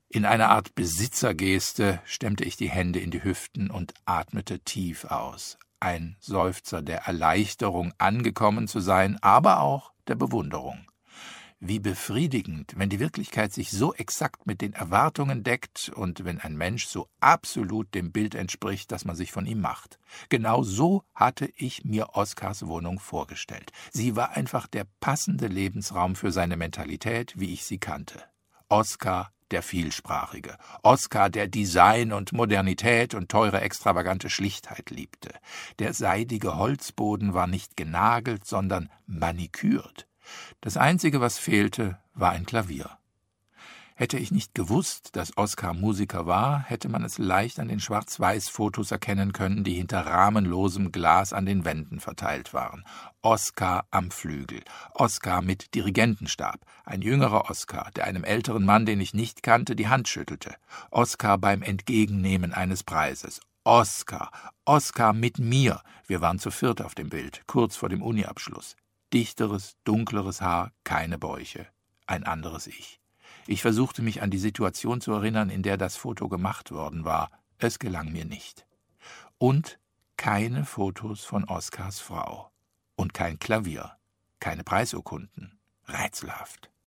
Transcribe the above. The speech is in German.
In einer Art Besitzergeste stemmte ich die Hände in die Hüften und atmete tief aus. Ein Seufzer der Erleichterung, angekommen zu sein, aber auch der Bewunderung. Wie befriedigend, wenn die Wirklichkeit sich so exakt mit den Erwartungen deckt und wenn ein Mensch so absolut dem Bild entspricht, das man sich von ihm macht. Genau so hatte ich mir Oskars Wohnung vorgestellt. Sie war einfach der passende Lebensraum für seine Mentalität, wie ich sie kannte. Oskar, der Vielsprachige. Oskar, der Design und Modernität und teure, extravagante Schlichtheit liebte. Der seidige Holzboden war nicht genagelt, sondern manikürt. Das Einzige, was fehlte, war ein Klavier. Hätte ich nicht gewusst, dass Oskar Musiker war, hätte man es leicht an den Schwarz-Weiß-Fotos erkennen können, die hinter rahmenlosem Glas an den Wänden verteilt waren. Oskar am Flügel, Oskar mit Dirigentenstab, ein jüngerer Oskar, der einem älteren Mann, den ich nicht kannte, die Hand schüttelte, Oskar beim Entgegennehmen eines Preises, Oskar mit mir, wir waren zu viert auf dem Bild, kurz vor dem Uni-Abschluss. Dichteres, dunkleres Haar, keine Bäuche, ein anderes Ich. Ich versuchte mich an die Situation zu erinnern, in der das Foto gemacht worden war. Es gelang mir nicht. Und keine Fotos von Oskars Frau. Und kein Klavier, keine Preisurkunden. Rätselhaft.